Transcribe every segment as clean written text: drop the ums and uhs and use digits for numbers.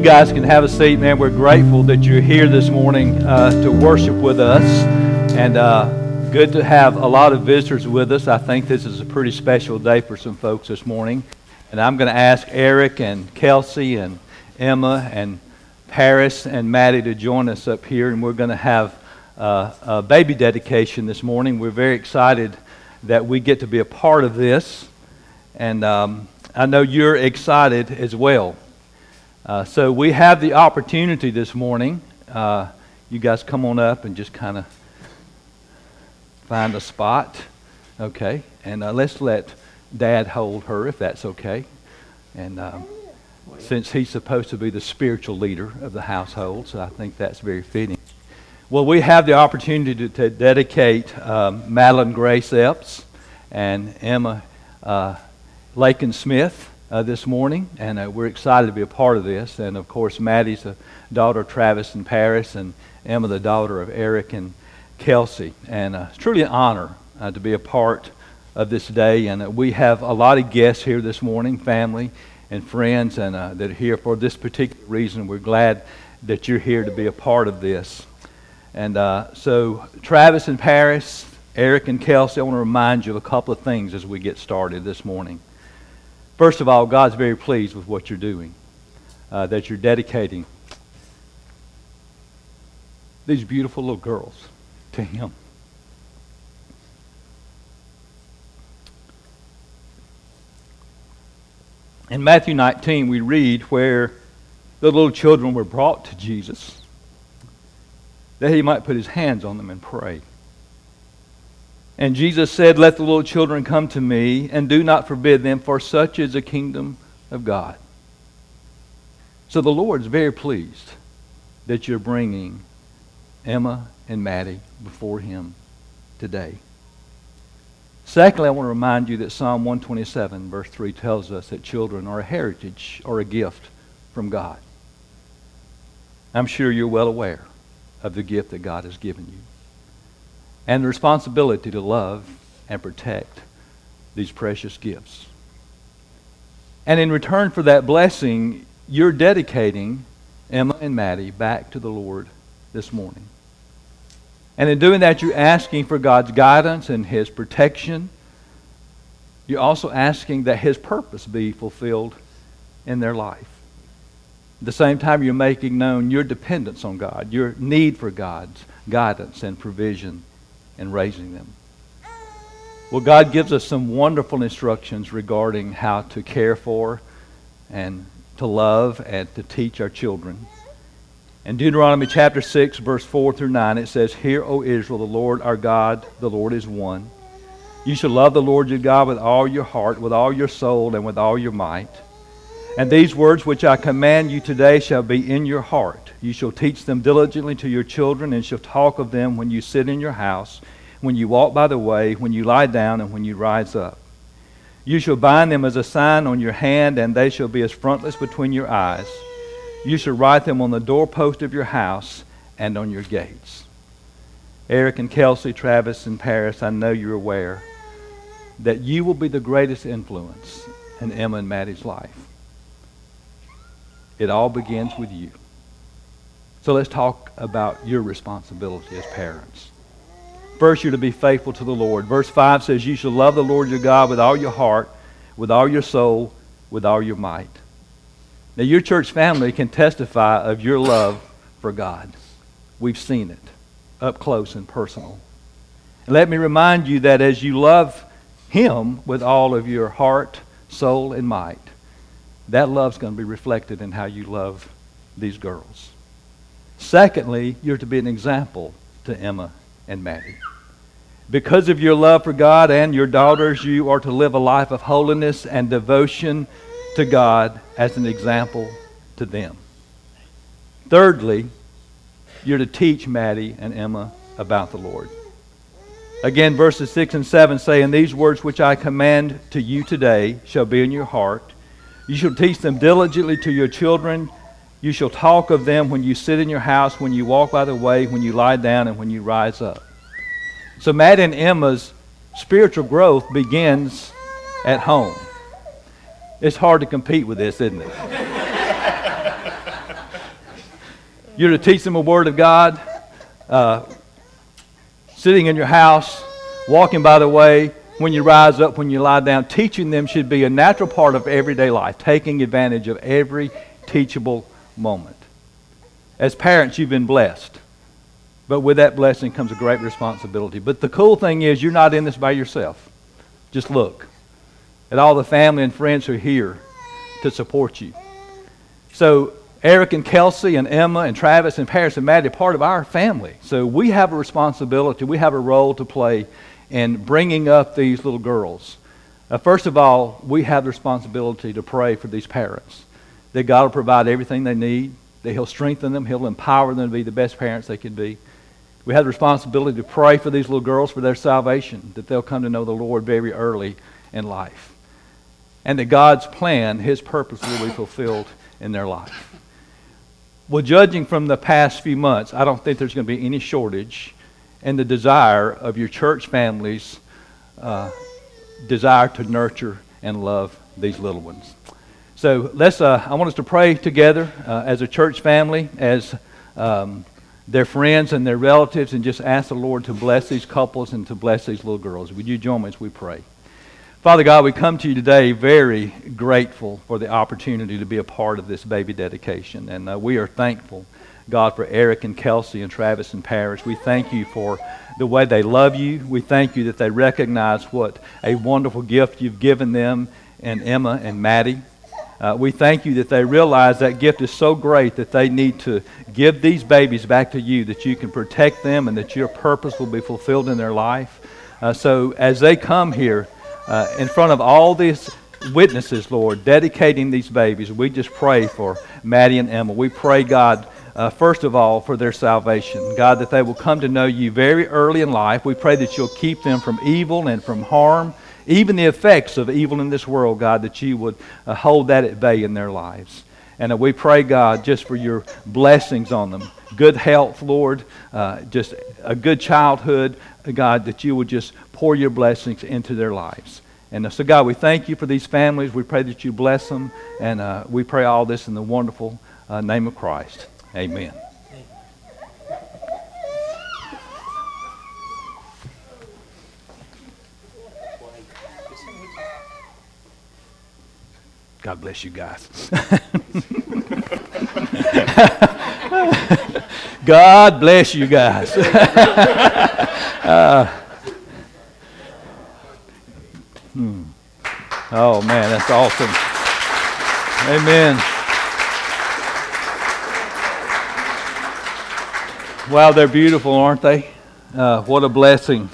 guys can have a seat, man. We're grateful that you're here this morning to worship with us. And good to have a lot of visitors with us. I think this is a pretty special day for some folks this morning. And I'm going to ask Eric and Kelsey and Emma and Paris and Maddie to join us up here. And we're going to have a baby dedication this morning. We're very excited that we get to be a part of this. And I know you're excited as well. So we have the opportunity this morning. You guys come on up and just kind of find a spot. Okay. And let's let Dad hold her if that's okay. And since he's supposed to be the spiritual leader of the household, so I think that's very fitting. Well, we have the opportunity to dedicate Madeline Grace Epps and Emma Lakin Smith this morning, and we're excited to be a part of this. And of course, Maddie's the daughter of Travis and Paris, and Emma the daughter of Eric and Kelsey. And it's truly an honor to be a part of this day. And we have a lot of guests here this morning, family and friends, and that are here for this particular reason. We're glad that you're here to be a part of this. And so Travis and Paris, Eric and Kelsey, I want to remind you of a couple of things as we get started this morning. First of all, God's very pleased with what you're doing, that you're dedicating these beautiful little girls to Him. In Matthew 19, we read where the little children were brought to Jesus, that He might put His hands on them and pray. And Jesus said, "Let the little children come to me, and do not forbid them, for such is the kingdom of God." So the Lord's very pleased that you're bringing Emma and Maddie before Him today. Secondly, I want to remind you that Psalm 127, verse 3 tells us that children are a heritage or a gift from God. I'm sure you're well aware of the gift that God has given you, and the responsibility to love and protect these precious gifts. And in return for that blessing, you're dedicating Emma and Maddie back to the Lord this morning. And in doing that, you're asking for God's guidance and His protection. You're also asking that His purpose be fulfilled in their life. At the same time, you're making known your dependence on God, your need for God's guidance and provision in raising them. Well, God gives us some wonderful instructions regarding how to care for and to love and to teach our children. In Deuteronomy chapter 6, verse 4 through 9, it says, "Hear, O Israel, the Lord our God, the Lord is one. You shall love the Lord your God with all your heart, with all your soul, and with all your might. And these words which I command you today shall be in your heart. You shall teach them diligently to your children, and shall talk of them when you sit in your house, when you walk by the way, when you lie down, and when you rise up. You shall bind them as a sign on your hand, and they shall be as frontlets between your eyes. You shall write them on the doorpost of your house and on your gates." Eric and Kelsey, Travis and Paris, I know you're aware that you will be the greatest influence in Emma and Maddie's life. It all begins with you. So let's talk about your responsibility as parents. First, you're to be faithful to the Lord. Verse 5 says, "You shall love the Lord your God with all your heart, with all your soul, with all your might." Now, your church family can testify of your love for God. We've seen it up close and personal. And let me remind you that as you love Him with all of your heart, soul, and might, that love's going to be reflected in how you love these girls. Secondly, you're to be an example to Emma and Maddie. Because of your love for God and your daughters, you are to live a life of holiness and devotion to God as an example to them. Thirdly, you're to teach Maddie and Emma about the Lord. Again, verses 6 and 7 say, "And these words which I command to you today shall be in your heart. You shall teach them diligently to your children. You shall talk of them when you sit in your house, when you walk by the way, when you lie down, and when you rise up." So Maddie and Emma's spiritual growth begins at home. It's hard to compete with this, isn't it? You're to teach them a word of God, sitting in your house, walking by the way, when you rise up, when you lie down. Teaching them should be a natural part of everyday life, taking advantage of every teachable moment. As parents, you've been blessed. But with that blessing comes a great responsibility. But the cool thing is you're not in this by yourself. Just look at all the family and friends who are here to support you. So Eric and Kelsey and Emma and Travis and Paris and Maddie are part of our family. So we have a responsibility. We have a role to play in bringing up these little girls. First of all, we have the responsibility to pray for these parents. That God will provide everything they need. That He'll strengthen them. He'll empower them to be the best parents they can be. We have the responsibility to pray for these little girls for their salvation. That they'll come to know the Lord very early in life. And that God's plan, His purpose will be fulfilled in their life. Well, judging from the past few months, I don't think there's going to be any shortage in the desire of your church families' desire to nurture and love these little ones. So I want us to pray together as a church family, as their friends and their relatives, and just ask the Lord to bless these couples and to bless these little girls. Would you join me as we pray? Father God, we come to you today very grateful for the opportunity to be a part of this baby dedication. And we are thankful, God, for Eric and Kelsey and Travis and Paris. We thank you for the way they love you. We thank you that they recognize what a wonderful gift you've given them and Emma and Maddie. We thank you that they realize that gift is so great that they need to give these babies back to you, that you can protect them and that your purpose will be fulfilled in their life. So as they come here, in front of all these witnesses, Lord, dedicating these babies, we just pray for Maddie and Emma. We pray, God, first of all, for their salvation. God, that they will come to know you very early in life. We pray that you'll keep them from evil and from harm, even the effects of evil in this world, God, that you would hold that at bay in their lives. And we pray, God, just for your blessings on them. Good health, Lord, just a good childhood, God, that you would just pour your blessings into their lives. And so, God, we thank you for these families. We pray that you bless them. And we pray all this in the wonderful name of Christ. Amen. God bless you guys. God bless you guys. Oh, man, that's awesome. Amen. Wow, they're beautiful, aren't they? What a blessing.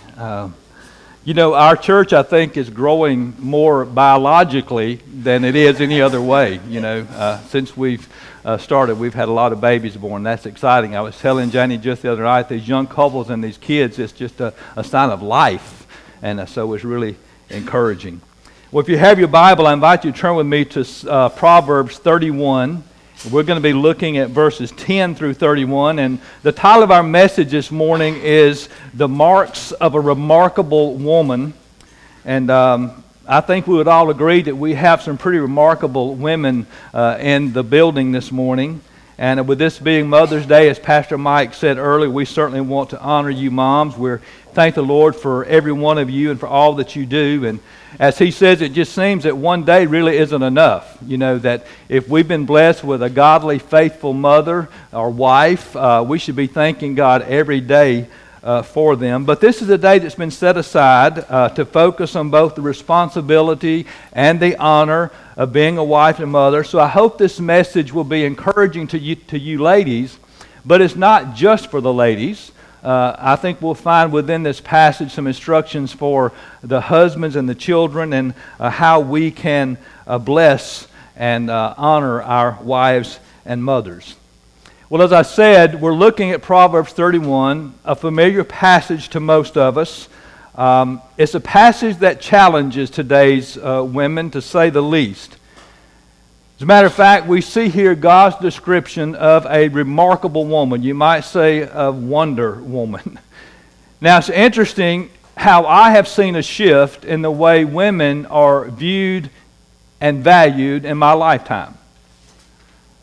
You know, our church, I think, is growing more biologically than it is any other way. You know, since we've started, we've had a lot of babies born. That's exciting. I was telling Janie just the other night, these young couples and these kids, it's just a sign of life. And so it's really encouraging. Well, if you have your Bible, I invite you to turn with me to Proverbs 31. We're going to be looking at verses 10 through 31, and the title of our message this morning is The Marks of a Remarkable Woman. And I think we would all agree that we have some pretty remarkable women in the building this morning. And with this being Mother's Day, as Pastor Mike said earlier, we certainly want to honor you moms. We're thank the Lord for every one of you and for all that you do. And as he says, it just seems that one day really isn't enough. You know, that if we've been blessed with a godly, faithful mother or wife, we should be thanking God every day for them. But this is a day that's been set aside to focus on both the responsibility and the honor of being a wife and mother. So I hope this message will be encouraging to you ladies, but it's not just for the ladies. I think we'll find within this passage some instructions for the husbands and the children and how we can bless and honor our wives and mothers. Well, as I said, we're looking at Proverbs 31, a familiar passage to most of us. It's a passage that challenges today's women, to say the least. As a matter of fact, we see here God's description of a remarkable woman. You might say a Wonder Woman. Now, it's interesting how I have seen a shift in the way women are viewed and valued in my lifetime.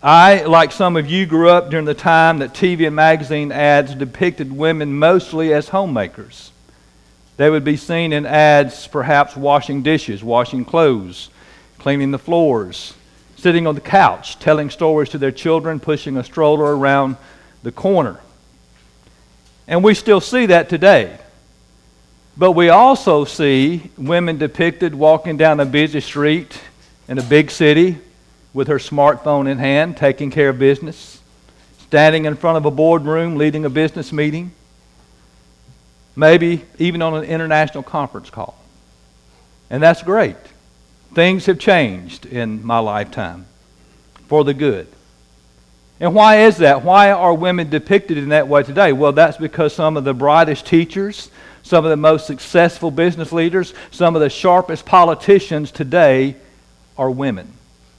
I, like some of you, grew up during the time that TV and magazine ads depicted women mostly as homemakers. They would be seen in ads perhaps washing dishes, washing clothes, cleaning the floors, sitting on the couch, telling stories to their children, pushing a stroller around the corner. And we still see that today. But we also see women depicted walking down a busy street in a big city with her smartphone in hand, taking care of business, standing in front of a boardroom, leading a business meeting, maybe even on an international conference call. And that's great. Things have changed in my lifetime for the good. And why is that? Why are women depicted in that way today? Well, that's because some of the brightest teachers, some of the most successful business leaders, some of the sharpest politicians today are women.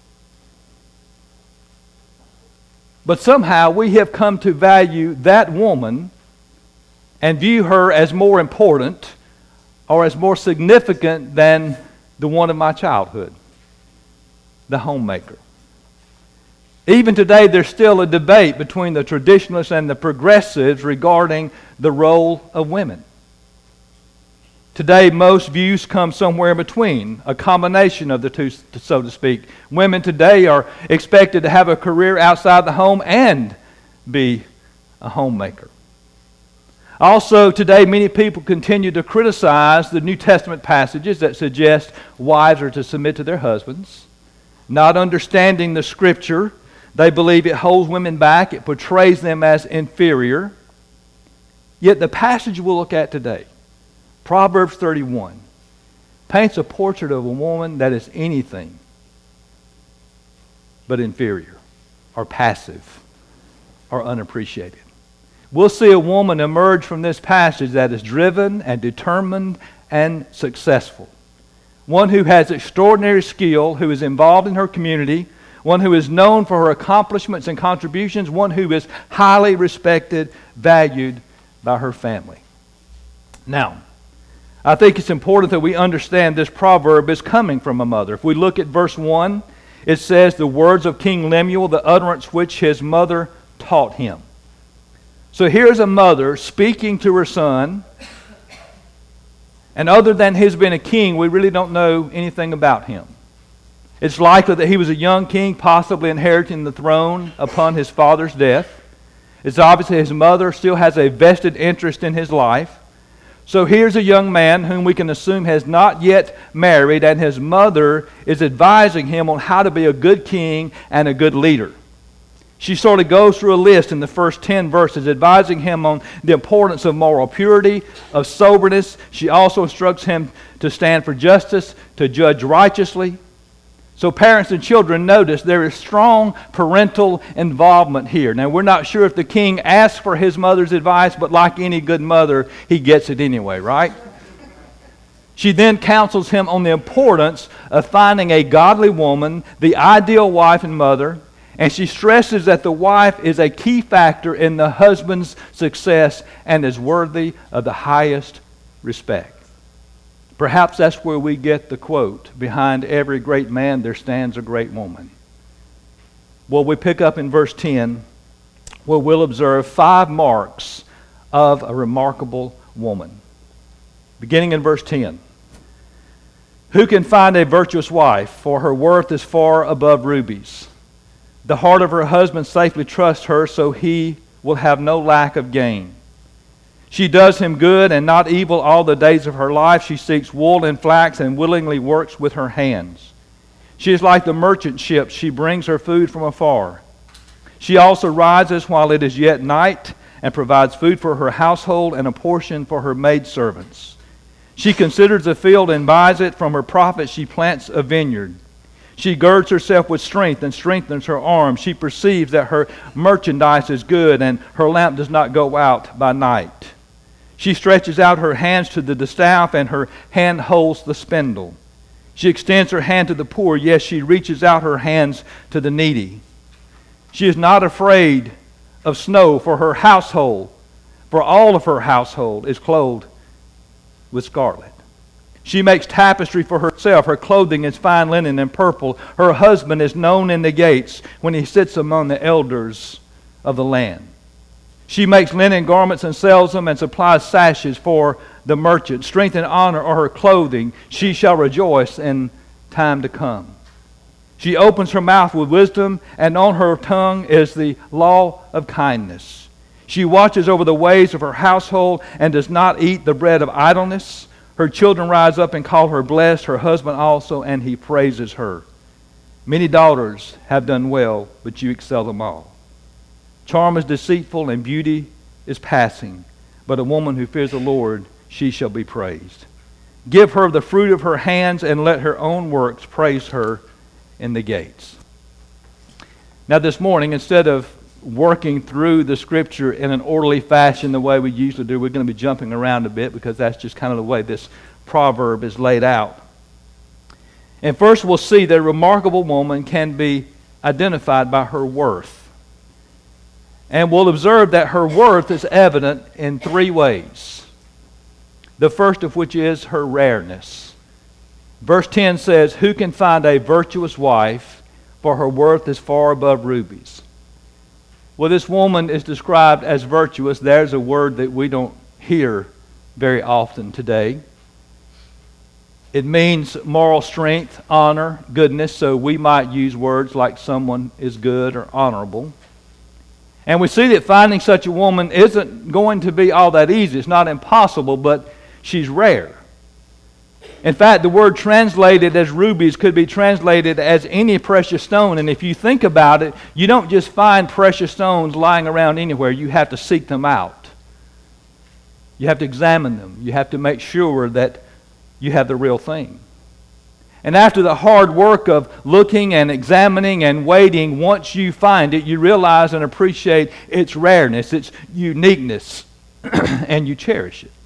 But somehow we have come to value that woman and view her as more important or as more significant than the one of my childhood, the homemaker. Even today, there's still a debate between the traditionalists and the progressives regarding the role of women. Today, most views come somewhere in between, a combination of the two, so to speak. Women today are expected to have a career outside the home and be a homemaker. Also, today, many people continue to criticize the New Testament passages that suggest wives are to submit to their husbands. Not understanding the Scripture, they believe it holds women back, it portrays them as inferior. Yet the passage we'll look at today, Proverbs 31, paints a portrait of a woman that is anything but inferior or passive or unappreciated. We'll see a woman emerge from this passage that is driven and determined and successful. One who has extraordinary skill, who is involved in her community, one who is known for her accomplishments and contributions, one who is highly respected, valued by her family. Now, I think it's important that we understand this proverb is coming from a mother. If we look at verse 1, it says, "The words of King Lemuel, the utterance which his mother taught him." So here's a mother speaking to her son, and other than his being a king, we really don't know anything about him. It's likely that he was a young king, possibly inheriting the throne upon his father's death. It's obvious that his mother still has a vested interest in his life. So here's a young man whom we can assume has not yet married, and his mother is advising him on how to be a good king and a good leader. She sort of goes through a list in the first 10 verses, advising him on the importance of moral purity, of soberness. She also instructs him to stand for justice, to judge righteously. So parents and children, notice there is strong parental involvement here. Now, we're not sure if the king asked for his mother's advice, but like any good mother, he gets it anyway, right? She then counsels him on the importance of finding a godly woman, the ideal wife and mother, and she stresses that the wife is a key factor in the husband's success and is worthy of the highest respect. Perhaps that's where we get the quote, "Behind every great man there stands a great woman." Well, we pick up in verse 10, where we'll observe 5 marks of a remarkable woman. Beginning in verse 10. "Who can find a virtuous wife? For her worth is far above rubies. The heart of her husband safely trusts her, so he will have no lack of gain. She does him good and not evil all the days of her life. She seeks wool and flax and willingly works with her hands. She is like the merchant ships. She brings her food from afar. She also rises while it is yet night and provides food for her household and a portion for her maidservants. She considers a field and buys it. From her profit she plants a vineyard. She girds herself with strength and strengthens her arms. She perceives that her merchandise is good and her lamp does not go out by night. She stretches out her hands to the distaff, and her hand holds the spindle. She extends her hand to the poor. Yes, she reaches out her hands to the needy. She is not afraid of snow for her household, for all of her household is clothed with scarlet. She makes tapestry for herself. Her clothing is fine linen and purple. Her husband is known in the gates when he sits among the elders of the land. She makes linen garments and sells them and supplies sashes for the merchant. Strength and honor are her clothing. She shall rejoice in time to come. She opens her mouth with wisdom, and on her tongue is the law of kindness. She watches over the ways of her household and does not eat the bread of idleness. Her children rise up and call her blessed, her husband also, and he praises her. Many daughters have done well, but you excel them all. Charm is deceitful and beauty is passing, but a woman who fears the Lord, she shall be praised. Give her the fruit of her hands, and let her own works praise her in the gates. Now this morning, instead of working through the Scripture in an orderly fashion the way we usually do, we're going to be jumping around a bit because that's just kind of the way this proverb is laid out. And first we'll see that a remarkable woman can be identified by her worth. And we'll observe that her worth is evident in three ways. The first of which is her rareness. Verse 10 says, "Who can find a virtuous wife? For her worth is far above rubies." Well, this woman is described as virtuous. There's a word that we don't hear very often today. It means moral strength, honor, goodness. So we might use words like someone is good or honorable. And we see that finding such a woman isn't going to be all that easy. It's not impossible, but she's rare. In fact, the word translated as rubies could be translated as any precious stone. And if you think about it, you don't just find precious stones lying around anywhere. You have to seek them out. You have to examine them. You have to make sure that you have the real thing. And after the hard work of looking and examining and waiting, once you find it, you realize and appreciate its rareness, its uniqueness, and you cherish it.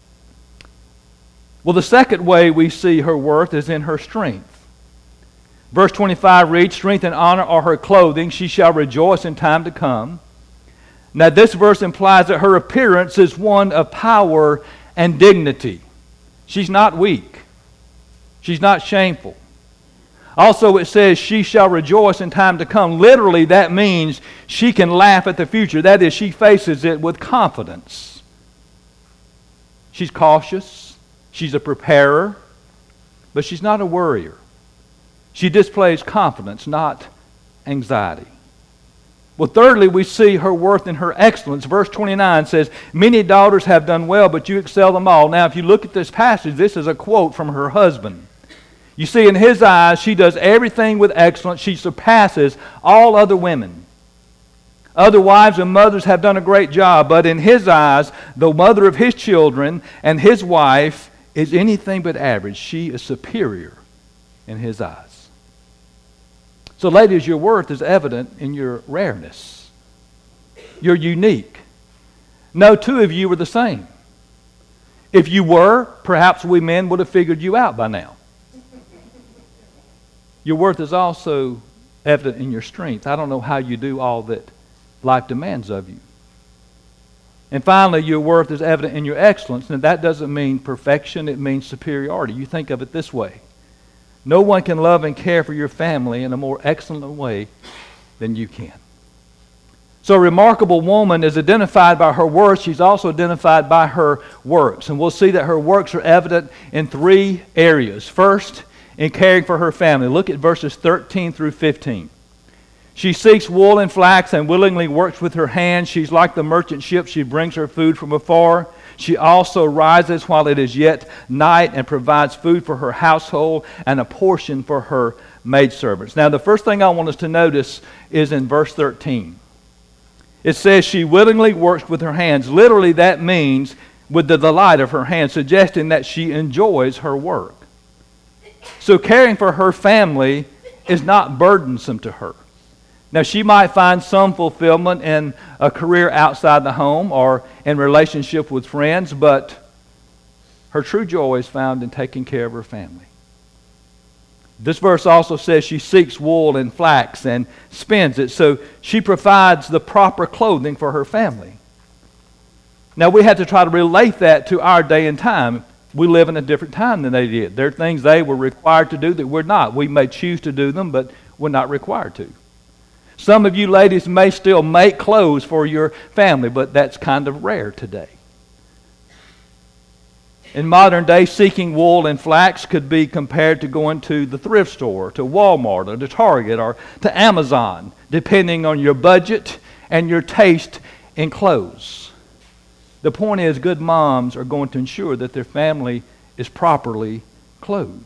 Well, the second way we see her worth is in her strength. Verse 25 reads, "Strength and honor are her clothing. She shall rejoice in time to come." Now, this verse implies that her appearance is one of power and dignity. She's not weak. She's not shameful. Also, it says, "She shall rejoice in time to come." Literally, that means she can laugh at the future. That is, she faces it with confidence. She's cautious. She's a preparer, but she's not a worrier. She displays confidence, not anxiety. Well, thirdly, we see her worth in her excellence. Verse 29 says, "Many daughters have done well, but you excel them all." Now, if you look at this passage, this is a quote from her husband. You see, in his eyes, she does everything with excellence. She surpasses all other women. Other wives and mothers have done a great job, but in his eyes, the mother of his children and his wife is anything but average. She is superior in his eyes. So, ladies, your worth is evident in your rareness. You're unique. No two of you are the same. If you were, perhaps we men would have figured you out by now. Your worth is also evident in your strength. I don't know how you do all that life demands of you. And finally, your worth is evident in your excellence. And that doesn't mean perfection, it means superiority. You think of it this way. No one can love and care for your family in a more excellent way than you can. So a remarkable woman is identified by her worth. She's also identified by her works. And we'll see that her works are evident in three areas. First, in caring for her family. Look at verses 13 through 15. She seeks wool and flax and willingly works with her hands. She's like the merchant ship. She brings her food from afar. She also rises while it is yet night and provides food for her household and a portion for her maidservants. Now, the first thing I want us to notice is in verse 13. It says she willingly works with her hands. Literally, that means with the delight of her hands, suggesting that she enjoys her work. So caring for her family is not burdensome to her. Now, she might find some fulfillment in a career outside the home or in relationship with friends, but her true joy is found in taking care of her family. This verse also says she seeks wool and flax and spins it, so she provides the proper clothing for her family. Now, we have to try to relate that to our day and time. We live in a different time than they did. There are things they were required to do that we're not. We may choose to do them, but we're not required to. Some of you ladies may still make clothes for your family, but that's kind of rare today. In modern day, seeking wool and flax could be compared to going to the thrift store, to Walmart, or to Target, or to Amazon, depending on your budget and your taste in clothes. The point is, good moms are going to ensure that their family is properly clothed.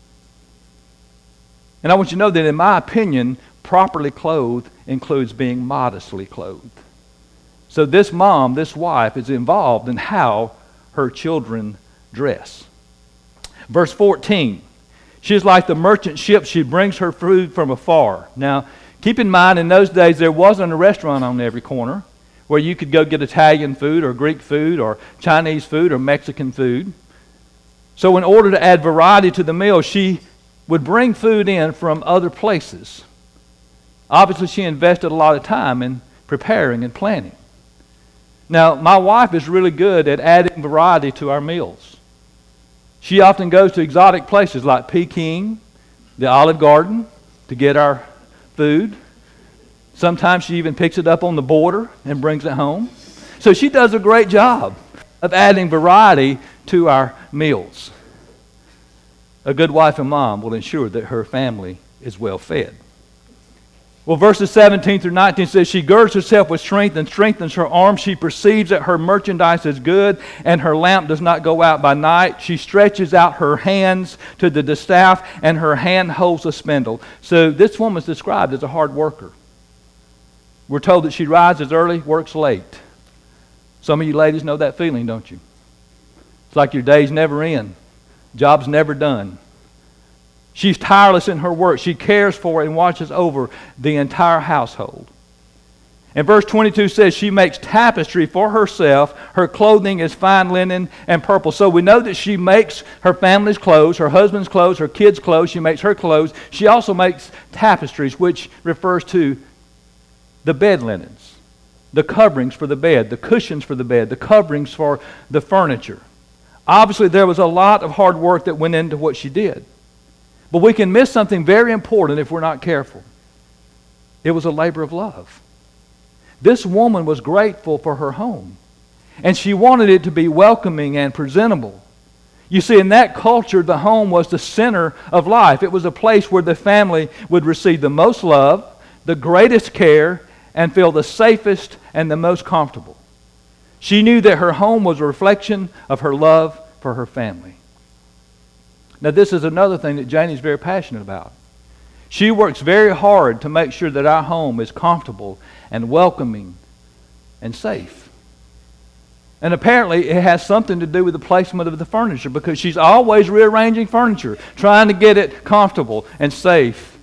And I want you to know that, in my opinion, properly clothed includes being modestly clothed. So this mom, this wife, is involved in how her children dress. Verse 14, she is like the merchant ship. She brings her food from afar. Now, keep in mind, in those days, there wasn't a restaurant on every corner where you could go get Italian food or Greek food or Chinese food or Mexican food. So in order to add variety to the meal, she would bring food in from other places. Obviously, she invested a lot of time in preparing and planning. Now, my wife is really good at adding variety to our meals. She often goes to exotic places like Peking, the Olive Garden, to get our food. Sometimes she even picks it up on the border and brings it home. So she does a great job of adding variety to our meals. A good wife and mom will ensure that her family is well fed. Well, verses 17 through 19 says, she girds herself with strength and strengthens her arms. She perceives that her merchandise is good and her lamp does not go out by night. She stretches out her hands to the distaff and her hand holds a spindle. So this woman is described as a hard worker. We're told that she rises early, works late. Some of you ladies know that feeling, don't you? It's like your days never end. Job's never done. She's tireless in her work. She cares for and watches over the entire household. And verse 22 says she makes tapestry for herself. Her clothing is fine linen and purple. So we know that she makes her family's clothes, her husband's clothes, her kids' clothes. She makes her clothes. She also makes tapestries, which refers to the bed linens, the coverings for the bed, the cushions for the bed, the coverings for the furniture. Obviously, there was a lot of hard work that went into what she did. But we can miss something very important if we're not careful. It was a labor of love. This woman was grateful for her home, and she wanted it to be welcoming and presentable. You see, in that culture, the home was the center of life. It was a place where the family would receive the most love, the greatest care, and feel the safest and the most comfortable. She knew that her home was a reflection of her love for her family. Now, this is another thing that Janie's very passionate about. She works very hard to make sure that our home is comfortable and welcoming and safe. And apparently, it has something to do with the placement of the furniture, because she's always rearranging furniture, trying to get it comfortable and safe.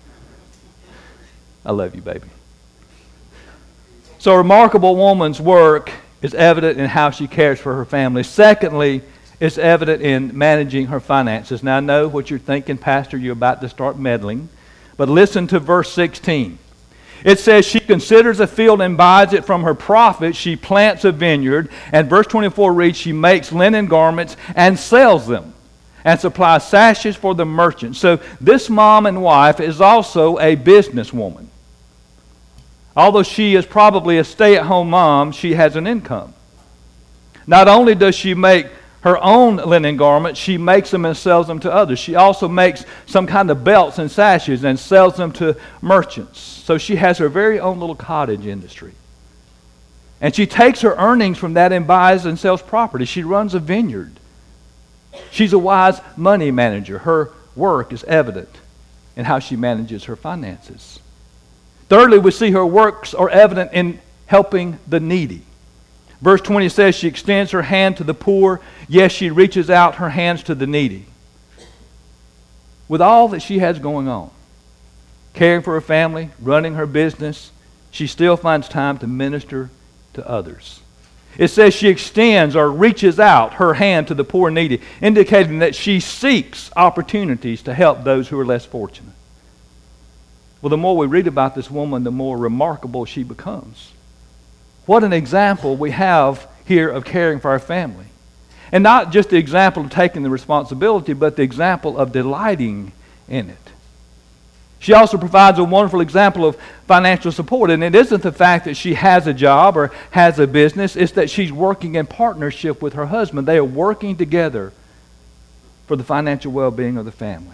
I love you, baby. So a remarkable woman's work is evident in how she cares for her family. Secondly, it's evident in managing her finances. Now, I know what you're thinking, Pastor, you're about to start meddling. But listen to verse 16. It says, she considers a field and buys it from her profit. She plants a vineyard. And verse 24 reads, she makes linen garments and sells them and supplies sashes for the merchants. So this mom and wife is also a businesswoman. Although she is probably a stay-at-home mom, she has an income. Not only does she make her own linen garments, she makes them and sells them to others. She also makes some kind of belts and sashes and sells them to merchants. So she has her very own little cottage industry. And she takes her earnings from that and buys and sells property. She runs a vineyard. She's a wise money manager. Her work is evident in how she manages her finances. Thirdly, we see her works are evident in helping the needy. Verse 20 says she extends her hand to the poor. Yes, she reaches out her hands to the needy. With all that she has going on, caring for her family, running her business, she still finds time to minister to others. It says she extends or reaches out her hand to the poor and needy, indicating that she seeks opportunities to help those who are less fortunate. Well, the more we read about this woman, the more remarkable she becomes. What an example we have here of caring for our family. And not just the example of taking the responsibility, but the example of delighting in it. She also provides a wonderful example of financial support. And it isn't the fact that she has a job or has a business. It's that she's working in partnership with her husband. They are working together for the financial well-being of the family.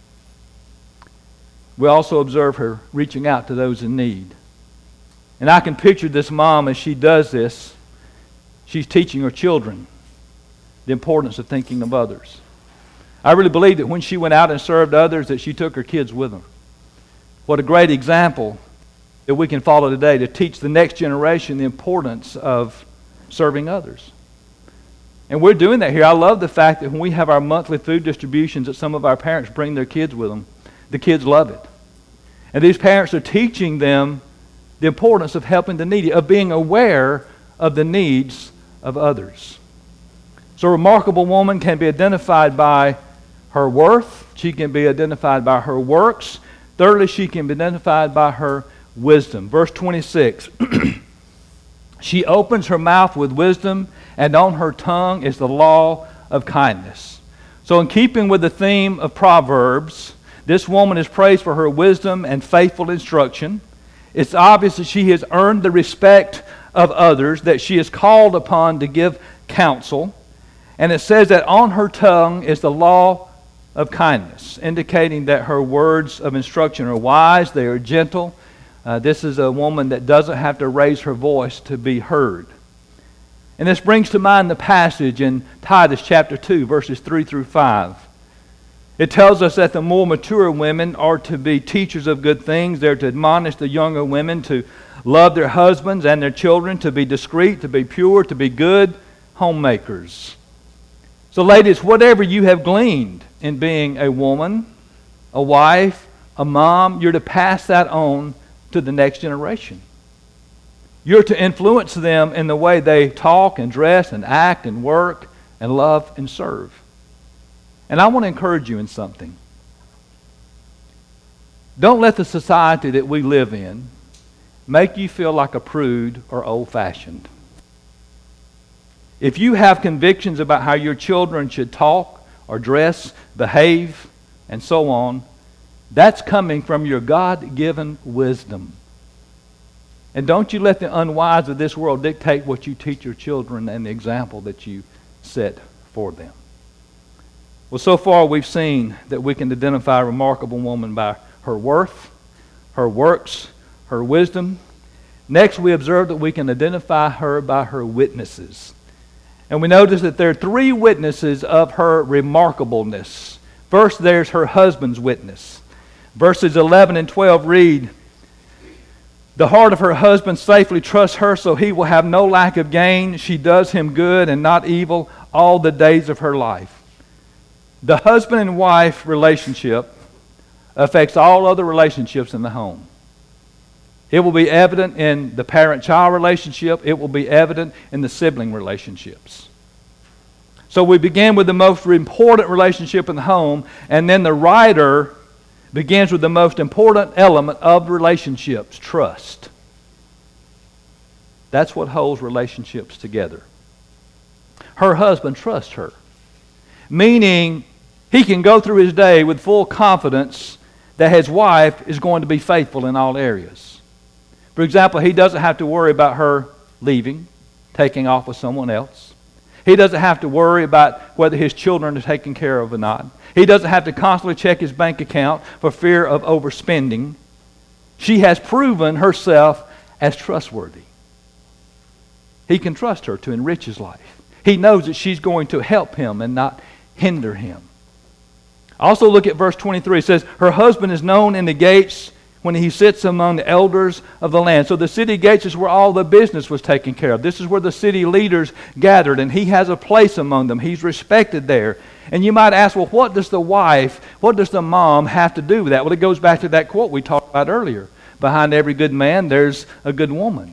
We also observe her reaching out to those in need. And I can picture this mom as she does this. She's teaching her children the importance of thinking of others. I really believe that when she went out and served others, that she took her kids with her. What a great example that we can follow today to teach the next generation the importance of serving others. And we're doing that here. I love the fact that when we have our monthly food distributions, that some of our parents bring their kids with them. The kids love it. And these parents are teaching them the importance of helping the needy, of being aware of the needs of others. So a remarkable woman can be identified by her worth. She can be identified by her works. Thirdly, she can be identified by her wisdom. Verse 26, she opens her mouth with wisdom, and on her tongue is the law of kindness. So in keeping with the theme of Proverbs, this woman is praised for her wisdom and faithful instruction. It's obvious that she has earned the respect of others, that she is called upon to give counsel. And it says that on her tongue is the law of kindness, indicating that her words of instruction are wise, they are gentle. This is a woman that doesn't have to raise her voice to be heard. And this brings to mind the passage in Titus chapter 2, verses 3 through 5. It tells us that the more mature women are to be teachers of good things. They're to admonish the younger women to love their husbands and their children, to be discreet, to be pure, to be good homemakers. So ladies, whatever you have gleaned in being a woman, a wife, a mom, you're to pass that on to the next generation. You're to influence them in the way they talk and dress and act and work and love and serve. And I want to encourage you in something. Don't let the society that we live in make you feel like a prude or old-fashioned. If you have convictions about how your children should talk or dress, behave, and so on, that's coming from your God-given wisdom. And don't you let the unwise of this world dictate what you teach your children and the example that you set for them. Well, so far we've seen that we can identify a remarkable woman by her worth, her works, her wisdom. Next, we observe that we can identify her by her witnesses. And we notice that there are three witnesses of her remarkableness. First, there's her husband's witness. Verses 11 and 12 read, "The heart of her husband safely trusts her, so he will have no lack of gain. She does him good and not evil all the days of her life." The husband and wife relationship affects all other relationships in the home. It will be evident in the parent-child relationship. It will be evident in the sibling relationships. So we begin with the most important relationship in the home, and then the writer begins with the most important element of relationships, trust. That's what holds relationships together. Her husband trusts her, meaning he can go through his day with full confidence that his wife is going to be faithful in all areas. For example, he doesn't have to worry about her leaving, taking off with someone else. He doesn't have to worry about whether his children are taken care of or not. He doesn't have to constantly check his bank account for fear of overspending. She has proven herself as trustworthy. He can trust her to enrich his life. He knows that she's going to help him and not hinder him. Also look at verse 23. It says, her husband is known in the gates when he sits among the elders of the land. So the city gates is where all the business was taken care of. This is where the city leaders gathered, and he has a place among them. He's respected there. And you might ask, well, what does the wife, what does the mom have to do with that? Well, it goes back to that quote we talked about earlier. Behind every good man, there's a good woman.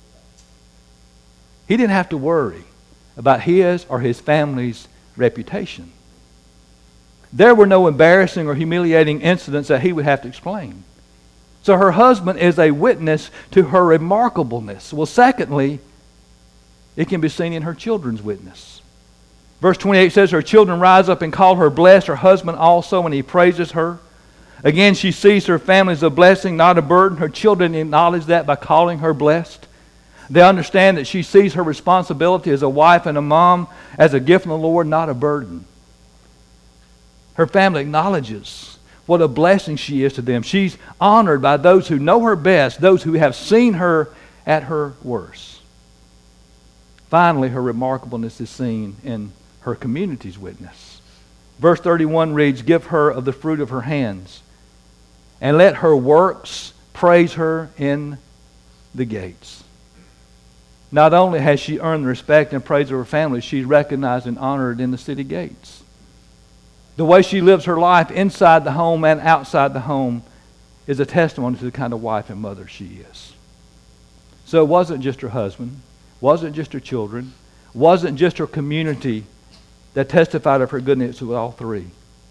He didn't have to worry about his or his family's reputation. There were no embarrassing or humiliating incidents that he would have to explain. So her husband is a witness to her remarkableness. Well, secondly, it can be seen in her children's witness. Verse 28 says, her children rise up and call her blessed, her husband also, and he praises her. Again, she sees her family as a blessing, not a burden. Her children acknowledge that by calling her blessed. They understand that she sees her responsibility as a wife and a mom as a gift from the Lord, not a burden. Her family acknowledges what a blessing she is to them. She's honored by those who know her best, those who have seen her at her worst. Finally, her remarkableness is seen in her community's witness. Verse 31 reads, give her of the fruit of her hands, and let her works praise her in the gates. Not only has she earned the respect and praise of her family, she's recognized and honored in the city gates. The way she lives her life inside the home and outside the home is a testimony to the kind of wife and mother she is. So it wasn't just her husband, wasn't just her children, wasn't just her community that testified of her goodness to all three.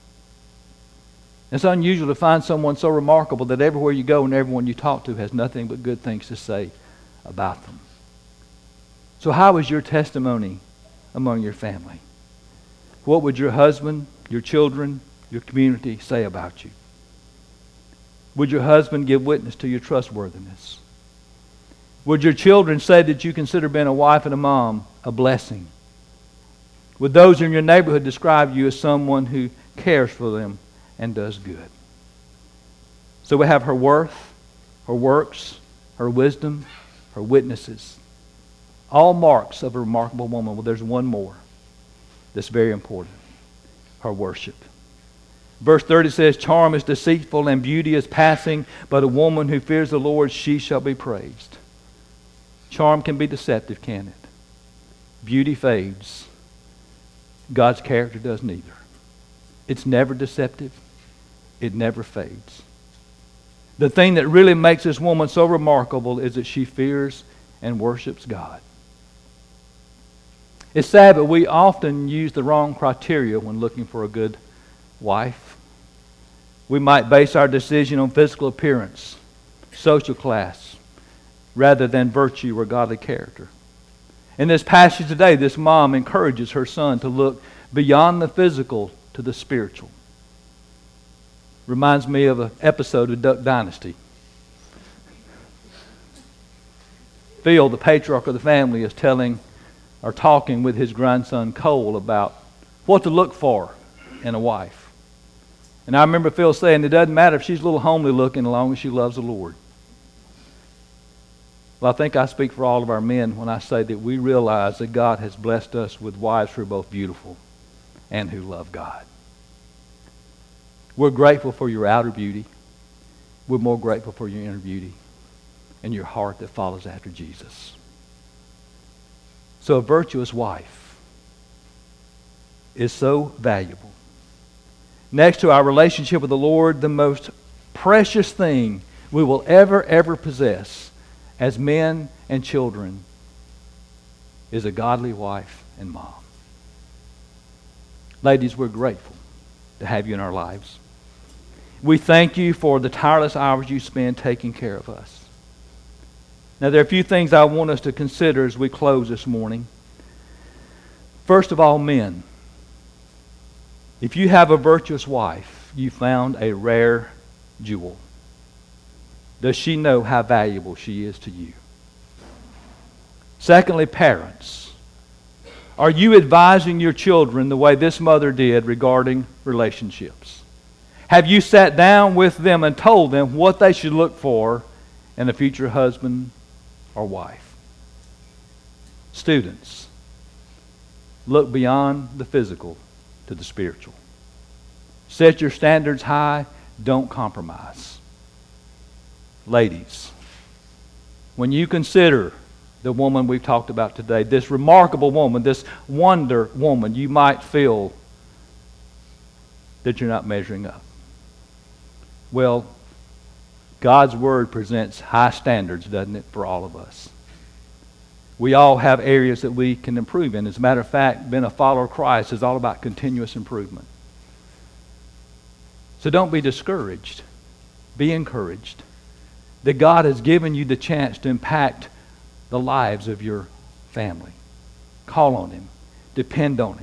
It's unusual to find someone so remarkable that everywhere you go and everyone you talk to has nothing but good things to say about them. So how is your testimony among your family? What would your husband, your children, your community say about you? Would your husband give witness to your trustworthiness? Would your children say that you consider being a wife and a mom a blessing? Would those in your neighborhood describe you as someone who cares for them and does good? So we have her worth, her works, her wisdom, her witnesses. All marks of a remarkable woman. Well, there's one more that's very important. Her worship. Verse 30 says, charm is deceitful and beauty is passing, but a woman who fears the Lord, she shall be praised. Charm can be deceptive, can it? Beauty fades. God's character does neither. It's never deceptive. It never fades. The thing that really makes this woman so remarkable is that she fears and worships God. It's sad, but we often use the wrong criteria when looking for a good wife. We might base our decision on physical appearance, social class, rather than virtue or godly character. In this passage today, this mom encourages her son to look beyond the physical to the spiritual. Reminds me of an episode of Duck Dynasty. Phil, the patriarch of the family, is talking with his grandson Cole about what to look for in a wife. And I remember Phil saying, it doesn't matter if she's a little homely looking as long as she loves the Lord. Well, I think I speak for all of our men when I say that we realize that God has blessed us with wives who are both beautiful and who love God. We're grateful for your outer beauty. We're more grateful for your inner beauty and your heart that follows after Jesus. So a virtuous wife is so valuable. Next to our relationship with the Lord, the most precious thing we will ever possess as men and children is a godly wife and mom. Ladies, we're grateful to have you in our lives. We thank you for the tireless hours you spend taking care of us. Now, there are a few things I want us to consider as we close this morning. First of all, men. If you have a virtuous wife, you found a rare jewel. Does she know how valuable she is to you? Secondly, parents. Are you advising your children the way this mother did regarding relationships? Have you sat down with them and told them what they should look for in a future husband or wife? Students, look beyond the physical to the spiritual. Set your standards high. Don't compromise. Ladies, when you consider the woman we've talked about today, this remarkable woman, this wonder woman, you might feel that you're not measuring up. Well, God's Word presents high standards, doesn't it, for all of us? We all have areas that we can improve in. As a matter of fact, being a follower of Christ is all about continuous improvement. So don't be discouraged. Be encouraged that God has given you the chance to impact the lives of your family. Call on Him. Depend on Him.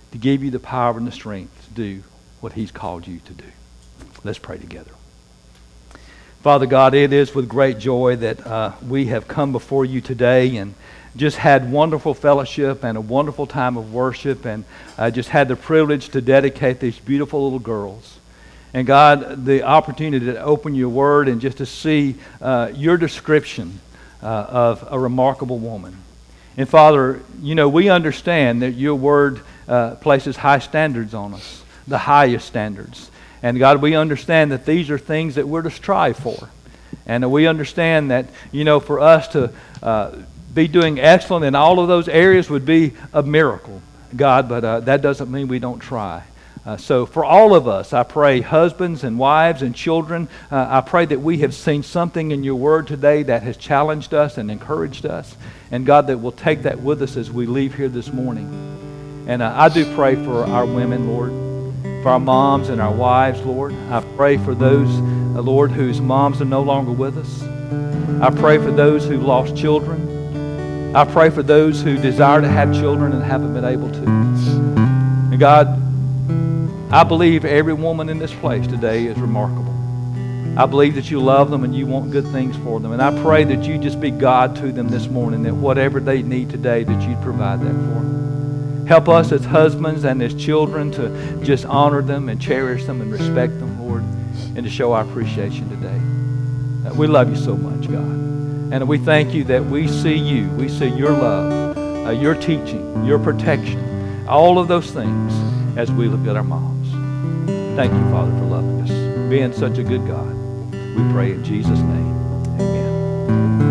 to give you the power and the strength to do what He's called you to do. Let's pray together. Father God, it is with great joy that we have come before you today and just had wonderful fellowship and a wonderful time of worship, and just had the privilege to dedicate these beautiful little girls. And God, the opportunity to open your word and just to see your description of a remarkable woman. And Father, you know, we understand that your word places high standards on us, the highest standards. And God, we understand that these are things that we're to strive for. And we understand that, you know, for us to be doing excellent in all of those areas would be a miracle, God, but that doesn't mean we don't try. So for all of us, I pray, husbands and wives and children, I pray that we have seen something in your word today that has challenged us and encouraged us. And God, that we'll take that with us as we leave here this morning. And I do pray for our women, Lord, for our moms and our wives, Lord. I pray for those, Lord, whose moms are no longer with us. I pray for those who lost children. I pray for those who desire to have children and haven't been able to. And God, I believe every woman in this place today is remarkable. I believe that you love them and you want good things for them. And I pray that you just be God to them this morning, that whatever they need today, that you'd provide that for them. Help us as husbands and as children to just honor them and cherish them and respect them, Lord, and to show our appreciation today. We love you so much, God. And we thank you that we see you. We see your love, your teaching, your protection, all of those things as we look at our moms. Thank you, Father, for loving us, being such a good God. We pray in Jesus' name.